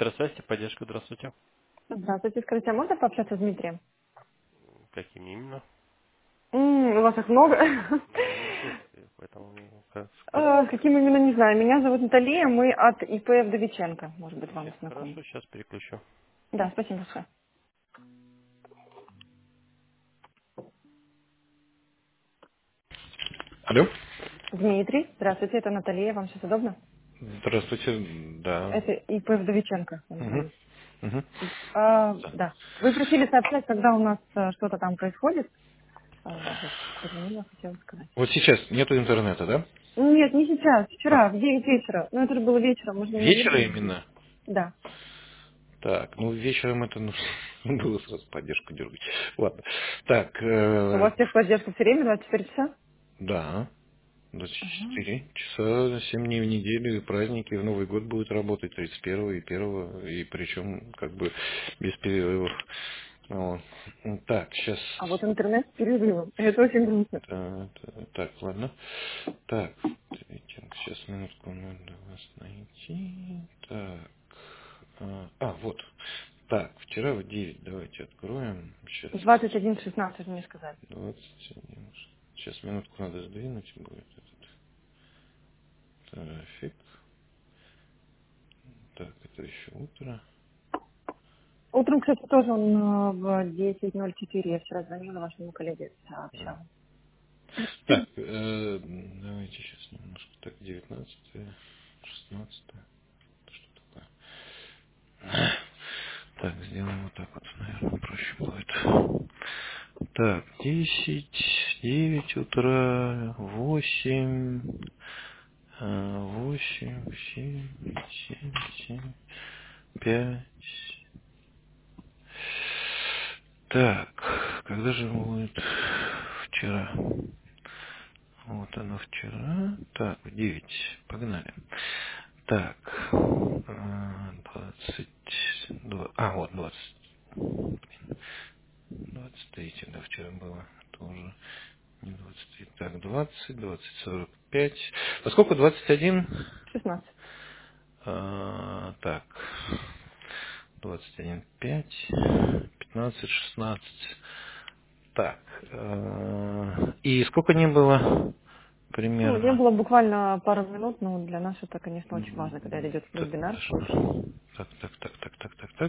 Центр связи, поддержка, здравствуйте. Здравствуйте, скажите, а можно пообщаться с Дмитрием? Каким именно? У вас их много. Ну, их несколько, поэтому скажите. Каким именно, не знаю. Меня зовут Наталья, мы от ИП Вдовиченко. Может быть, вам знакомы. Хорошо, сейчас переключу. Да, спасибо большое. Алло. Дмитрий, здравствуйте, это Наталья, вам сейчас удобно? Здравствуйте, да. Это ИП Вдовиченко, он Угу. звонит. Угу. Да. Да. Вы просили сообщать, когда у нас что-то там происходит. Вот, позвонила, хотела сказать. Вот сейчас нету интернета, да? Нет, не сейчас, А, вчера, в 9 вечера. Ну, это же было вечером, может, вы меня не вечера было? именно? Да. Так, ну вечером это нужно было сразу поддержку дергать. Ладно. Так, У вас техподдержка все время, 24 часа? да. Ага. 24 часа, 7 дней в неделю, и праздники, в Новый год будет работать 31 и 1, и причем как бы без перерывов. Вот. Так, сейчас. А вот интернет с перерывом. Это очень грустно. Так, ладно. Так, сейчас минутку надо вас найти. Так. Вот. Так, вчера в 9 давайте откроем. Сейчас 21:16 мне сказали. 21. Сейчас минутку надо сдвинуть будет этот трафик. Так, это еще утро. Утром, кстати, тоже он в 10:04. Я вчера звонила вашему коллеге, сообщала. Так, давайте сейчас немножко. Так, 19, 16. Что такое? Так, сделаем вот так вот, наверное, проще будет. Так, 10, 9 утра, 8, 8, 7, 7, 7, 5. Так, когда же будет вчера? Вот оно вчера. Так, в 9. Погнали. Так, 22. Вот 20. 23, да, вчера было тоже. Не 23. Так, 20, 20, 45. А сколько 21? 16. Так, 21, 5, 15, 16. Так, и сколько не было Ну, не примерно? было буквально пару минут, но для нас это, конечно, очень важно, когда идет Так, вебинар. так.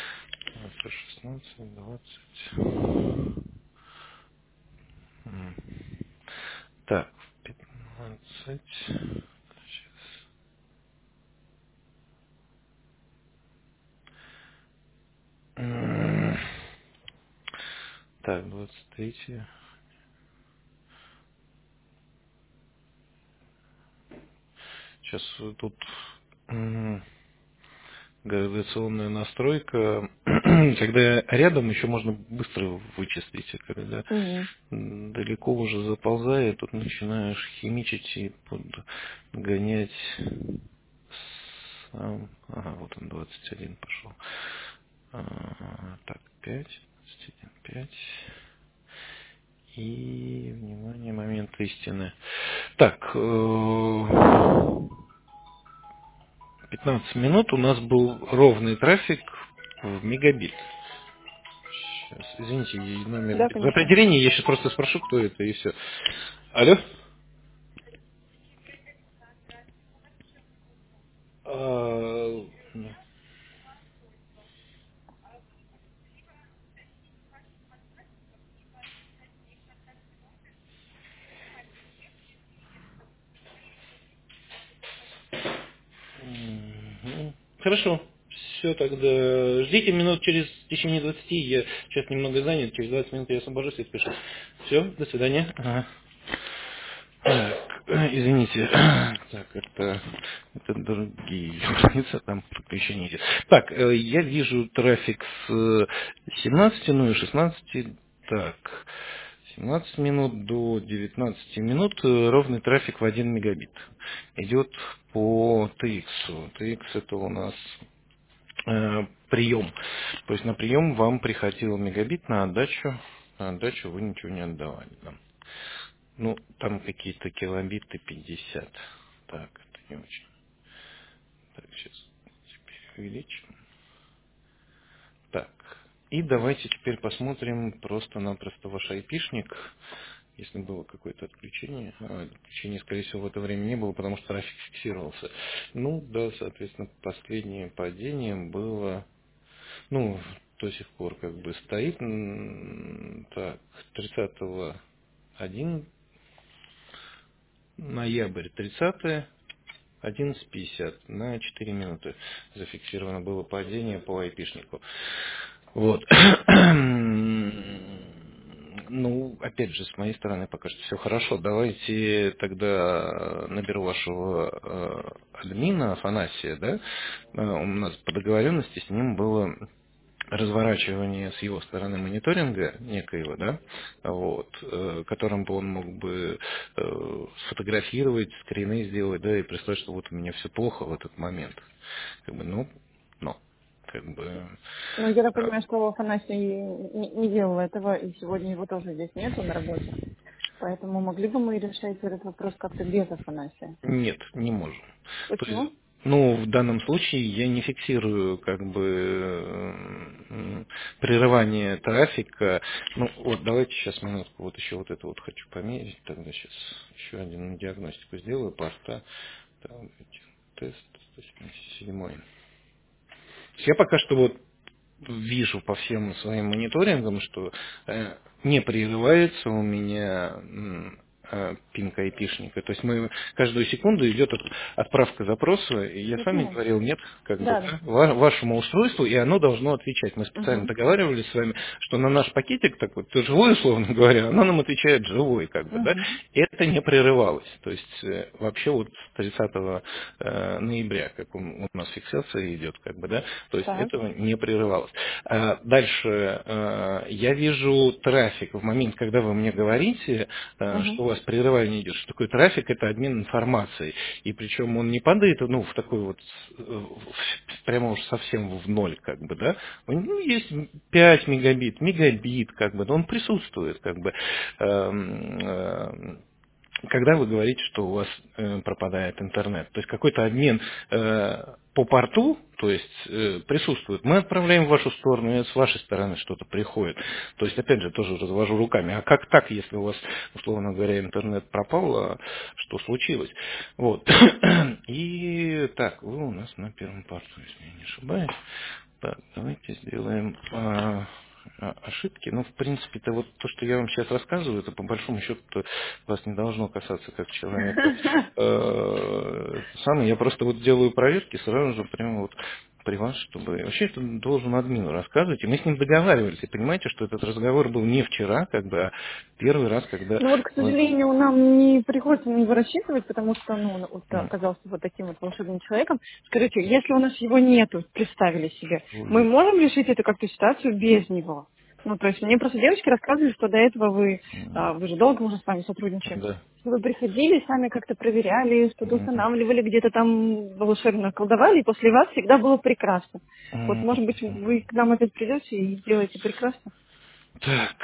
16, 20. Так, 15. Сейчас. Так, 23. Сейчас тут гравитационная настройка. Когда рядом, еще можно быстро вычислить, а когда Мгм. далеко уже заползает, тут начинаешь химичить и подгонять сам. Ага, вот он 21 пошел. Так, 5, 21, 5. И, внимание, момент истины. Так, 15 минут у нас был ровный трафик в мегабит. Сейчас, извините, номер Да, без конечно. определения, я сейчас просто спрошу, кто это, и все. Алло? Ну, Хорошо. Все, тогда ждите минут в течение 20. Я сейчас немного занят, через 20 минут я освобожусь и спешу. Все, до свидания. Ага. Так, извините. Так, это другие страницы, там подключение идет. Так, я вижу трафик с 17, ну и 16. Так, 17 минут до 19 минут ровный трафик в 1 мегабит. Идет по TX. TX это у нас прием. То есть на прием вам приходил мегабит, на отдачу вы ничего не отдавали нам. Ну, там какие-то килобиты 50. Так, это не очень. Так, сейчас теперь увеличим. И давайте теперь посмотрим просто-напросто ваш айпишник. Если было какое-то отключение, отключения, скорее всего, в это время не было, потому что трафик фиксировался. Ну, да, соответственно, последнее падение было, ну, до сих пор как бы стоит, так, 30 1 ноябрь 30 11:50 на 4 минуты зафиксировано было падение по айпишнику. Вот. Ну, опять же, с моей стороны пока что все хорошо. Давайте тогда наберу вашего админа Афанасия, да? У нас по договоренности с ним было разворачивание с его стороны мониторинга некоего, да, вот, которым бы он мог бы сфотографировать, скрины сделать, да, и представить, что вот у меня все плохо в этот момент. Как бы, но, как бы, Ну, я так э, понимаю, что Афанасий не делал этого, и сегодня его тоже здесь нету на работе. Поэтому могли бы мы решать этот вопрос как-то без Афанасия? нет, не можем. То есть, Почему? ну, в данном случае я не фиксирую как бы прерывание трафика. Ну, вот давайте сейчас минутку, вот еще вот это вот хочу померить. Тогда сейчас еще один диагностику сделаю, порта. Так, тест 177. Я пока что вот вижу по всем своим мониторингам, что не прерывается у меня пинг айпишника. То есть мы каждую секунду идет отправка запроса, и я с вами Почему? говорил, нет, как бы, Да, да. да, вашему устройству, и оно должно отвечать. Мы специально Угу. договаривались с вами, что на наш пакетик, так вот, живой, условно говоря, оно нам отвечает живой, как бы, да, Угу. и это не прерывалось. То есть вообще вот с 30 ноября, как у нас фиксация идет, как бы, да, то есть Так. этого не прерывалось. Дальше я вижу трафик в момент, когда вы мне говорите, Угу. что у вас прерывание идет. Что такое трафик? Это обмен информацией. И причем он не падает, ну, в такой вот, прямо уж совсем в ноль, как бы, да. Ну, есть 5 мегабит, как бы, да, он присутствует, как бы. Когда вы говорите, что у вас пропадает интернет, то есть какой-то обмен по порту, то есть присутствует. Мы отправляем в вашу сторону, и с вашей стороны что-то приходит. То есть, опять же, тоже развожу руками. А как так, если у вас, условно говоря, интернет пропал, что случилось? Вот. И так, вы у нас на первом порту, если я не ошибаюсь. Так, давайте сделаем ошибки. Ну, в принципе, это вот то, что я вам сейчас рассказываю, это по большому счету вас не должно касаться как человека. Самое, я просто вот делаю проверки сразу же прямо вот при вас, чтобы... Вообще это должен админу рассказывать. И мы с ним договаривались. И понимаете, что этот разговор был не вчера, как бы, а первый раз, когда... Ну вот, к вы- сожалению, нам не приходится на него рассчитывать, потому что, ну, он вот М, оказался вот таким вот волшебным человеком. Скажите, если у нас его нету, представили себе, мы ужас. можем решить эту как-то ситуацию без него? Ну, то есть мне просто девочки рассказывали, что до этого вы же долго уже с вами сотрудничаем, Да. что вы приходили, сами как-то проверяли, что-то М, устанавливали, где-то там волшебно колдовали, и после вас всегда было прекрасно. Вот, м, может быть, вы к нам опять придете и сделаете прекрасно? Так.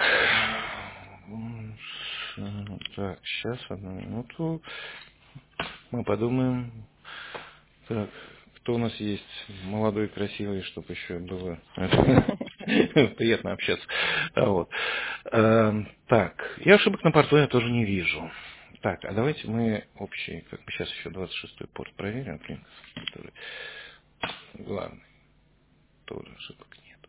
Так, сейчас, одну минуту. Мы подумаем. Так, кто у нас есть молодой, красивый, чтобы еще было приятно общаться. Вот. Так, я ошибок на порту я тоже не вижу. Так, а давайте мы общий, как бы сейчас еще 26-й порт проверим, который главный, тоже ошибок нет.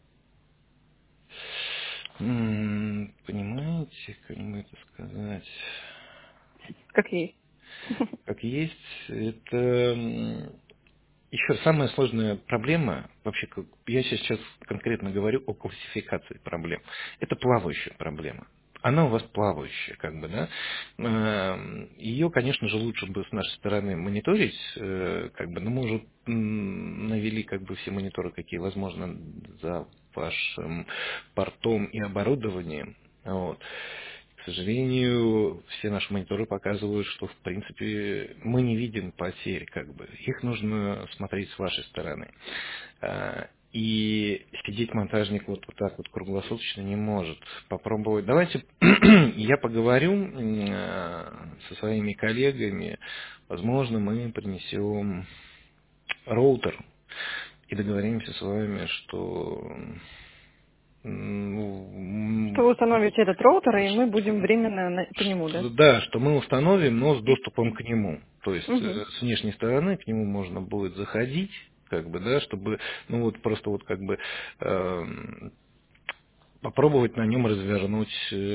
Понимаете, как бы это сказать, Как есть. как есть, это еще самая сложная проблема, вообще, я сейчас конкретно говорю о классификации проблем, это плавающая проблема. Она у вас плавающая, как бы, да. Ее, конечно же, лучше бы с нашей стороны мониторить, как бы, но мы уже навели, как бы, все мониторы, какие возможно, за вашим портом и оборудованием. Вот. К сожалению, все наши мониторы показывают, что в принципе мы не видим потерь, как бы. Их нужно смотреть с вашей стороны. И сидеть монтажник вот так вот круглосуточно не может. Попробовать. Давайте я поговорю со своими коллегами. Возможно, мы принесем роутер и договоримся с вами, что Что вы установите этот роутер, и мы будем временно по нему, да? Да, что мы установим, но с доступом к нему. То есть Угу. с внешней стороны к нему можно будет заходить, как бы, да, чтобы, ну вот просто вот как бы попробовать на нем развернуть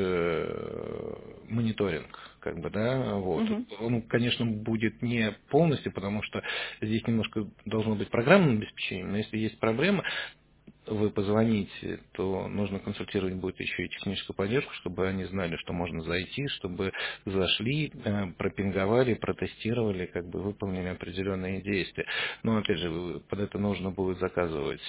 мониторинг, как бы, да, вот. Угу. Он, конечно, будет не полностью, потому что здесь немножко должно быть программное обеспечение, но если есть проблема, вы позвоните, то нужно консультировать будет еще и техническую поддержку, чтобы они знали, что можно зайти, чтобы зашли, пропинговали, протестировали, как бы выполнили определенные действия. Но опять же, под это нужно будет заказывать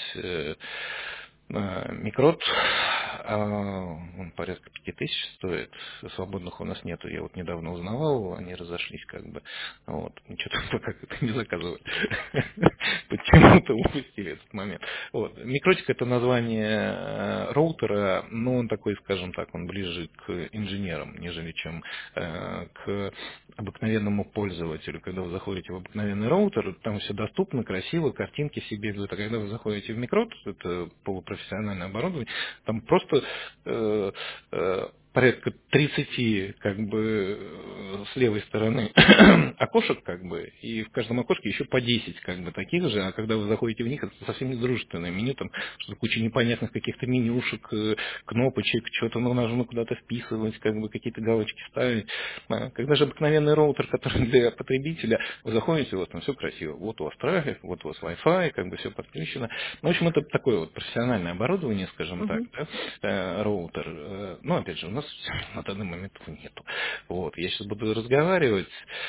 микрот, он порядка 5000 стоит, свободных у нас нету, я вот недавно узнавал, они разошлись как бы, вот, что-то пока это не заказывали, почему-то упустили этот момент. Вот. Микротик это название роутера, но он такой, скажем так, он ближе к инженерам, нежели чем к обыкновенному пользователю. Когда вы заходите в обыкновенный роутер, там все доступно, красиво, картинки все бегают. А когда вы заходите в микрот, это полупрофессиональное оборудование, там просто порядка 30 как бы с левой стороны окошек, как бы, и в каждом окошке еще по 10 как бы таких же, а когда вы заходите в них, это совсем не дружественное меню, там что-то куча непонятных каких-то менюшек, кнопочек, что-то нужно куда-то вписывать, как бы какие-то галочки ставить. Когда же обыкновенный роутер, который для потребителя, вы заходите, вот там все красиво, вот у вас трафик, вот у вас Wi-Fi, как бы все подключено. Ну, в общем, это такое вот профессиональное оборудование, скажем так, Угу. да, роутер. Но, опять же, у нас на данный момент его нету. Вот, я сейчас буду разговаривать.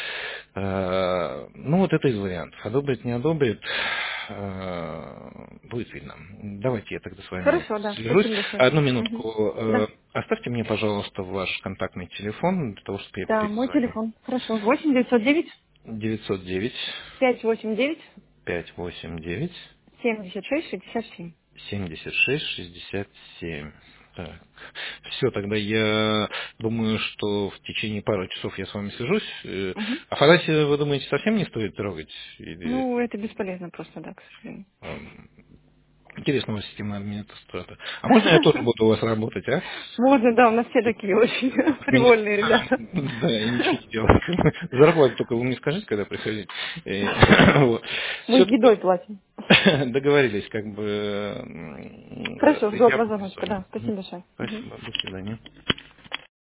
Ну, вот это из вариантов. Одобрит, не одобрит, будет видно. Давайте я тогда с вами Хорошо, да. свяжусь. Спасибо большое. Одну Угу. минутку. Да. Оставьте мне, пожалуйста, ваш контактный телефон, для того, чтобы я Да, мой перезвонил. телефон. Хорошо. 8 909 909 589 589 76 67. 76 67. Так. Все, тогда я думаю, что в течение пары часов я с вами свяжусь. Угу. А фотографии, вы думаете, совсем не стоит трогать? Или Ну, это бесполезно просто, да, к сожалению. интересного системного администратора? А можно я тоже буду у вас работать, а? Можно, да, у нас все такие очень Меня- привольные ребята. Да, и ничего не делать. Зарплату только вы мне скажите, когда приходите. Мы Все, едой платим. договорились, как бы Хорошо, жду от я вас буду звоночка, звонить. да. Спасибо большое. Мгм. Спасибо, до свидания.